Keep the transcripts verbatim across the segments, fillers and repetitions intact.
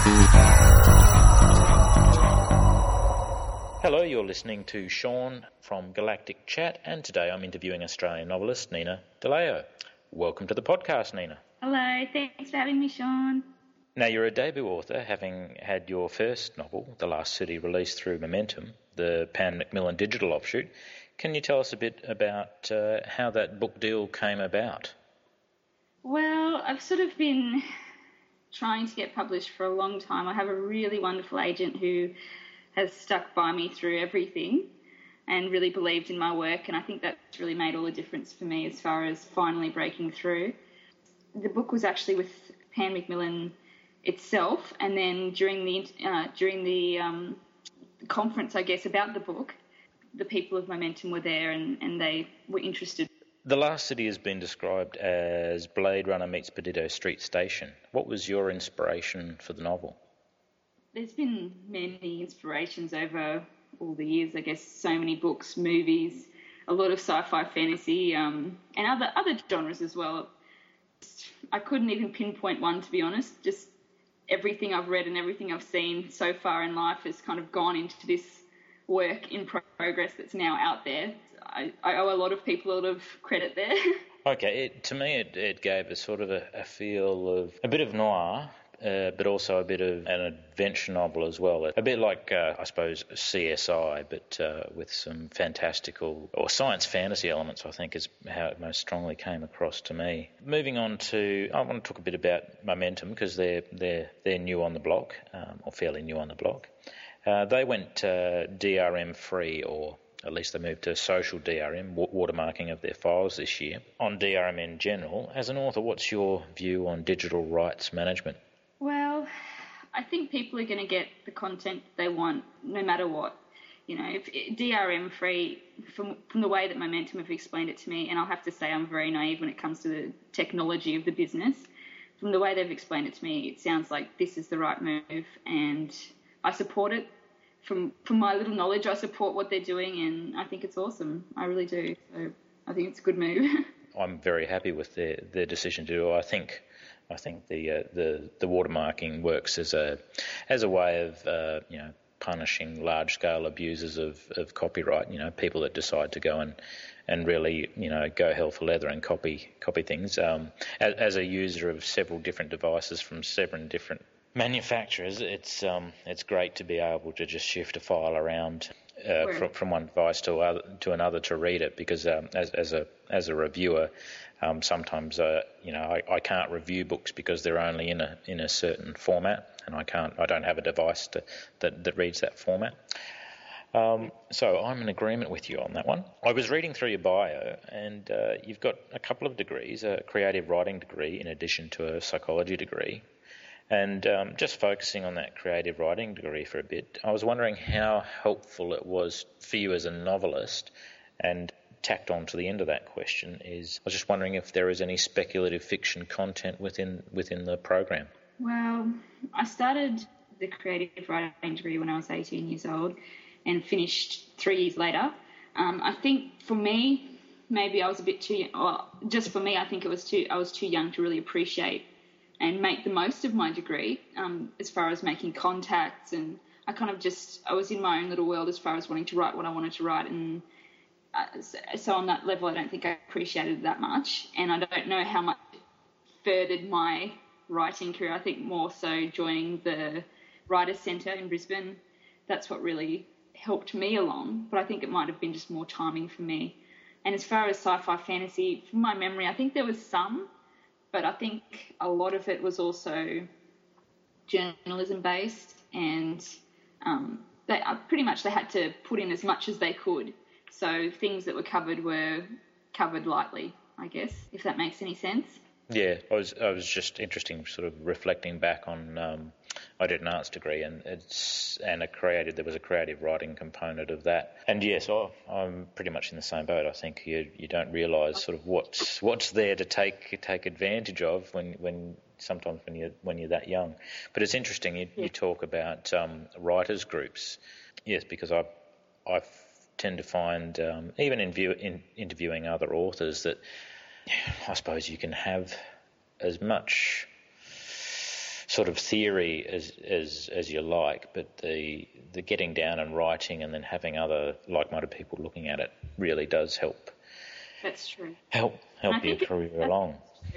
Hello, you're listening to Sean from Galactic Chat, and today I'm interviewing Australian novelist Nina DeLeo. Welcome to the podcast, Nina. Hello, thanks for having me, Sean. Now, you're a debut author, having had your first novel, The Last City, released through Momentum, the Pan Macmillan digital offshoot. Can you tell us a bit about uh, how that book deal came about? Well, I've sort of been trying to get published for a long time. I have a really wonderful agent who has stuck by me through everything and really believed in my work, and I think that's really made all the difference for me as far as finally breaking through. The book was actually with Pan Macmillan itself, and then during the uh, during the um, conference, I guess, about the book, the people of Momentum were there and, and they were interested. The Last City has been described as Blade Runner meets Perdido Street Station. What was your inspiration for the novel? There's been many inspirations over all the years, I guess, so many books, movies, a lot of sci-fi, fantasy, um, and other other genres as well. I couldn't even pinpoint one, to be honest. Just everything I've read and everything I've seen so far in life has kind of gone into this work in progress that's now out there. I, I owe a lot of people a lot of credit there. Okay, it, to me it, it gave a sort of a, a feel of a bit of noir, Uh, but also a bit of an adventure novel as well. A bit like, uh, I suppose, C S I, but uh, with some fantastical or science fantasy elements, I think, is how it most strongly came across to me. Moving on to, I want to talk a bit about Momentum, because they're, they're, they're new on the block, um, or fairly new on the block. Uh, they went uh, D R M free, or at least they moved to social D R M, watermarking of their files this year. On D R M in general, as an author, what's your view on digital rights management? Well, I think people are going to get the content they want no matter what. You know, if D R M free, from from the way that Momentum have explained it to me, and I'll have to say I'm very naive when it comes to the technology of the business, from the way they've explained it to me, it sounds like this is the right move, and I support it. From from my little knowledge, I support what they're doing, and I think it's awesome. I really do. So I think it's a good move. I'm very happy with their, their decision to do it. I think I think the uh, the the watermarking works as a as a way of uh, you know punishing large scale abusers of, of copyright. You know, people that decide to go and, and really you know go hell for leather and copy copy things. Um, as, as a user of several different devices from several different manufacturers, it's um it's great to be able to just shift a file around uh, from from one device to other to another to read it, because um, as as a as a reviewer. Um, sometimes, uh, you know, I, I can't review books because they're only in a in a certain format, and I can't. I don't have a device to, that that reads that format. Um, so I'm in agreement with you on that one. I was reading through your bio, and uh, you've got a couple of degrees: a creative writing degree in addition to a psychology degree. And um, just focusing on that creative writing degree for a bit, I was wondering how helpful it was for you as a novelist, and tacked on to the end of that question is, I was just wondering if there is any speculative fiction content within within the program. Well, I started the creative writing degree when I was eighteen years old and finished three years later. Um, I think for me, maybe I was a bit too, well, just for me, I think it was too, I was too young to really appreciate and make the most of my degree um, as far as making contacts, and I kind of just, I was in my own little world as far as wanting to write what I wanted to write, and Uh, so on that level, I don't think I appreciated it that much, and I don't know how much it furthered my writing career. I think more so joining the Writers' Centre in Brisbane, that's what really helped me along, but I think it might have been just more timing for me. And as far as sci-fi fantasy, from my memory, I think there was some, but I think a lot of it was also journalism-based, and um, they, uh, pretty much they had to put in as much as they could. So things that were covered were covered lightly, I guess, if that makes any sense. Yeah, I was I was just interested, sort of reflecting back on. Um, I did an arts degree, and it's and a creative. There was a creative writing component of that. And yes, I, I'm pretty much in the same boat. I think you you don't realise sort of what's what's there to take take advantage of when when sometimes when you when you're that young. But it's interesting. You, yeah. you talk about um, writers groups. Yes, because I I tend to find um, even in, view, in interviewing other authors that I suppose you can have as much sort of theory as as as you like, but the the getting down and writing and then having other like-minded people looking at it really does help. That's true. Help help your career it, along.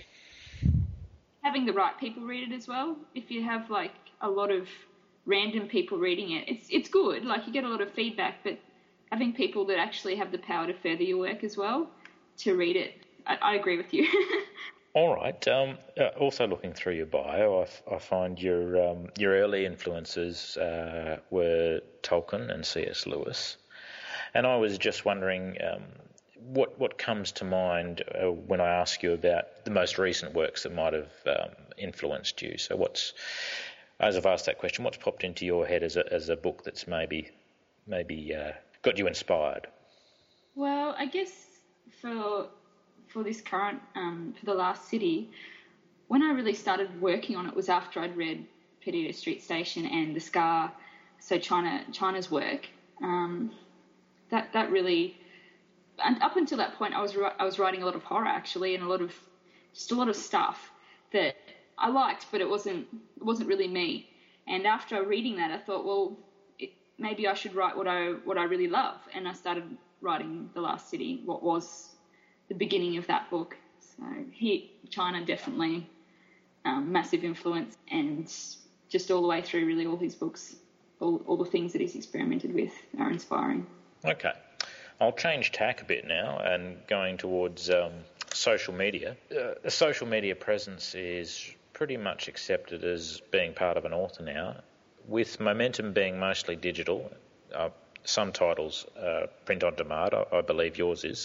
Having the right people read it as well. If you have like a lot of random people reading it, it's it's good. Like you get a lot of feedback, but having people that actually have the power to further your work as well to read it, I, I agree with you. All right. Um, uh, also looking through your bio, I, f- I find your um, your early influences uh, were Tolkien and C S Lewis, and I was just wondering um, what what comes to mind uh, when I ask you about the most recent works that might have um, influenced you. So, what's as I've asked that question, what's popped into your head as a as a book that's maybe maybe uh, got you inspired? Well, I guess for for this current, um, for The Last City, when I really started working on it was after I'd read Perdido Street Station and The Scar, so China China's work. Um, that that really, and up until that point, I was I was writing a lot of horror actually, and a lot of just a lot of stuff that I liked, but it wasn't it wasn't really me. And after reading that, I thought, well, it, maybe I should write what I what I really love, and I started writing The Last City, what was the beginning of that book. So he, China definitely um, massive influence, and just all the way through really all his books, all, all the things that he's experimented with are inspiring. Okay. I'll change tack a bit now and going towards um, social media. Uh, the social media presence is pretty much accepted as being part of an author now, with momentum being mostly digital. Uh, some titles uh, print on demand, I, I believe yours is.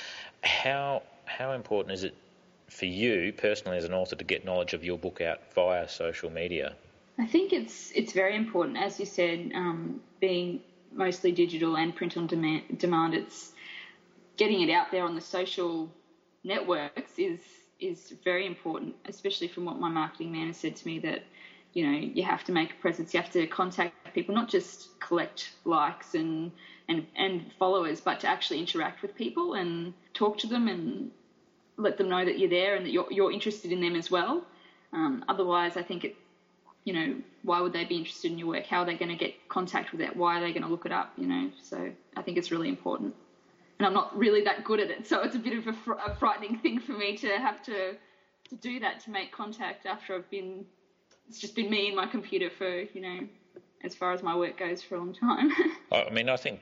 How how important is it for you personally as an author to get knowledge of your book out via social media? I think it's it's very important, as you said, um, being mostly digital and print on demand, demand. It's getting it out there on the social networks is is very important, especially from what my marketing man has said to me, that you know you have to make a presence, you have to contact people, not just collect likes and and and followers, but to actually interact with people and talk to them and let them know that you're there and that you're you're interested in them as well. Um, otherwise, I think it, you know, why would they be interested in your work? How are they going to get contact with it? Why are they going to look it up? You know, so I think it's really important. And I'm not really that good at it, so it's a bit of a, fr- a frightening thing for me to have to to do that, to make contact after I've been, it's just been me and my computer for, you know, as far as my work goes, for a long time. I mean, I think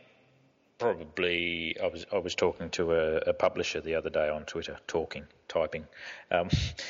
probably I was I was talking to a, a publisher the other day on Twitter, talking, typing, um,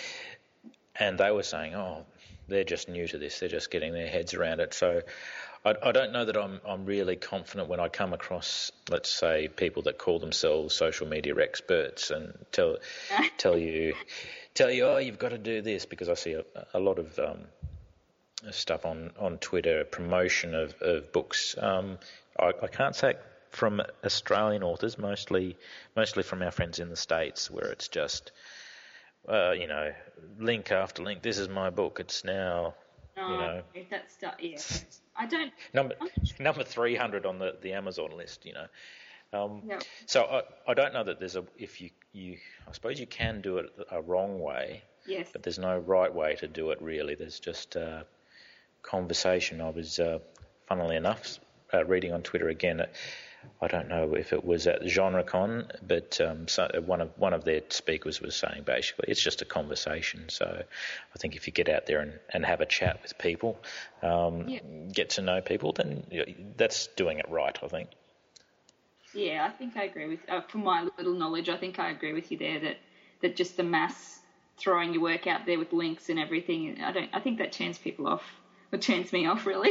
and they were saying, oh, they're just new to this, they're just getting their heads around it. So I, I don't know that I'm I'm really confident when I come across, let's say, people that call themselves social media experts and tell tell you tell you oh, you've got to do this, because I see a, a lot of um, stuff on, on Twitter, promotion of, of books. Um, I, I can't say from Australian authors, mostly mostly from our friends in the States, where it's just, uh, you know, link after link. This is my book. It's now, oh, you know. That's stuff, yeah. I don't... Number number three hundred on the, the Amazon list, you know. Um, yep. So I, I don't know that there's a, if you, you, I suppose you can do it a wrong way, yes, but there's no right way to do it really. There's just uh, conversation. I was, uh, funnily enough, uh, reading on Twitter again, I don't know if it was at GenreCon, but um, so one of one of their speakers was saying basically it's just a conversation. So I think if you get out there and, and have a chat with people, um, yeah. get to know people, then that's doing it right, I think. Yeah, I think I agree with, uh, from my little knowledge, I think I agree with you there that, that just the mass throwing your work out there with links and everything, I don't. I think that turns people off, or turns me off really.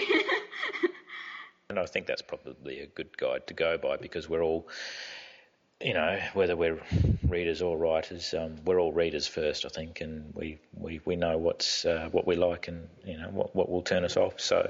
And I think that's probably a good guide to go by, because we're all, you know, whether we're readers or writers, um, we're all readers first, I think, and we, we, we know what's uh, what we like and, you know, what, what will turn us off. So,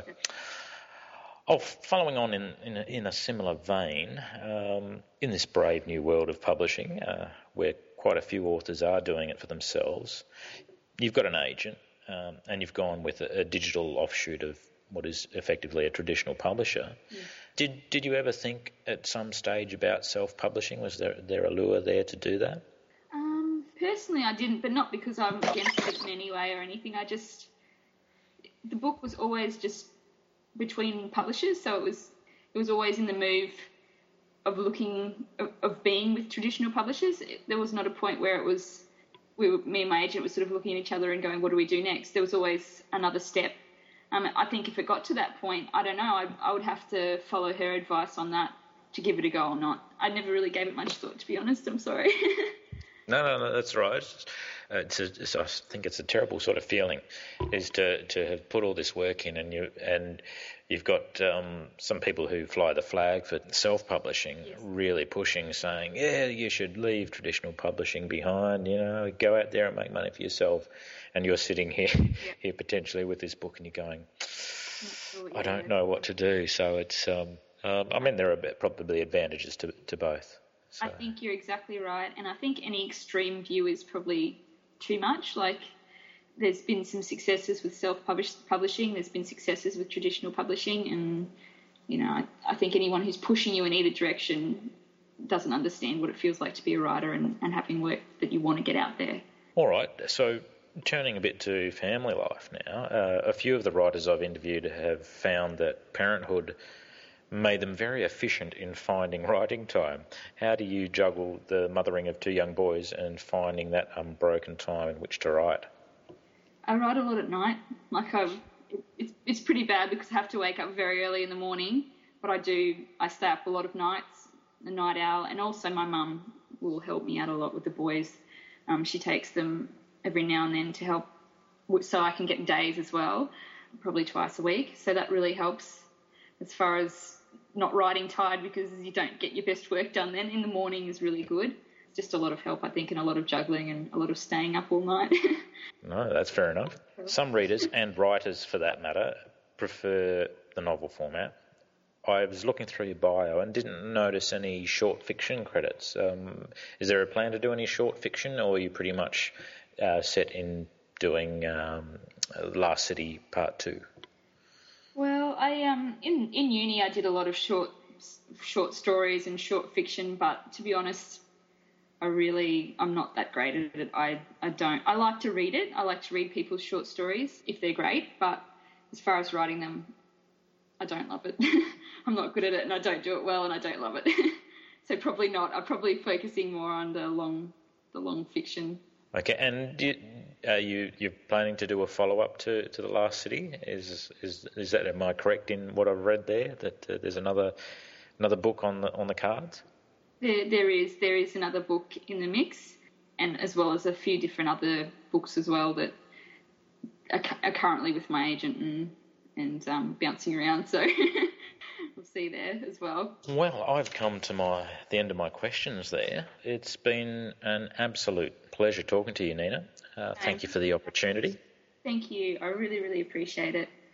oh, following on in in a, in a similar vein, um, in this brave new world of publishing, uh, where quite a few authors are doing it for themselves, you've got an agent, um, and you've gone with a, a digital offshoot of what is effectively a traditional publisher. Yeah. Did did you ever think at some stage about self-publishing? Was there there a lure there to do that? Um, personally, I didn't, but not because I'm against it in any way or anything. I just, the book was always just between publishers, so it was it was always in the move of looking of, of being with traditional publishers. It, there was not a point where it was we were, me and my agent were sort of looking at each other and going, what do we do next? There was always another step. Um, I think if it got to that point, I don't know, I, I would have to follow her advice on that to give it a go or not. I never really gave it much thought, to be honest. I'm sorry. No, no, no, that's right. Uh, it's a, it's, I think it's a terrible sort of feeling, is to, to have put all this work in, and you and you've got um, some people who fly the flag for self-publishing, yes. really pushing, saying, yeah, you should leave traditional publishing behind. You know, go out there and make money for yourself. And you're sitting here, yep. here potentially with this book, and you're going, sure, yeah. I don't know what to do. So it's, um, um, I mean, there are probably advantages to to both. So. I think you're exactly right, and I think any extreme view is probably too much. Like, there's been some successes with self-publishing, there's been successes with traditional publishing, and, you know, I, I think anyone who's pushing you in either direction doesn't understand what it feels like to be a writer and, and having work that you want to get out there. All right, so turning a bit to family life now, uh, a few of the writers I've interviewed have found that parenthood made them very efficient in finding writing time. How do you juggle the mothering of two young boys and finding that unbroken time in which to write? I write a lot at night. Like I, it's it's pretty bad because I have to wake up very early in the morning. But I do. I stay up a lot of nights, a night owl, and also my mum will help me out a lot with the boys. Um, she takes them every now and then to help, so I can get days as well, probably twice a week. So that really helps as far as not writing tired, because you don't get your best work done then. In the morning is really good. It's just a lot of help, I think, and a lot of juggling and a lot of staying up all night. No, that's fair enough. Some readers, and writers for that matter, prefer the novel format. I was looking through your bio and didn't notice any short fiction credits. Um, is there a plan to do any short fiction, or are you pretty much uh, set in doing um, Last City Part two? Well, I um in, in uni I did a lot of short short stories and short fiction, but to be honest, I really I'm not that great at it. I, I don't I like to read it. I like to read people's short stories if they're great, but as far as writing them, I don't love it. I'm not good at it, and I don't do it well, and I don't love it. So probably not. I'm probably focusing more on the long the long fiction. Okay, and do you, are you you're planning to do a follow up to, to The Last City? Is is is that am I correct in what I've read there, that uh, there's another another book on the on the cards? There there is there is another book in the mix, and as well as a few different other books as well that are, are currently with my agent and and um, bouncing around. So we'll see there as well. Well, I've come to my the end of my questions there. It's been an absolute pleasure talking to you, Nina. Uh, thank you for the opportunity. Thank you. I really, really appreciate it.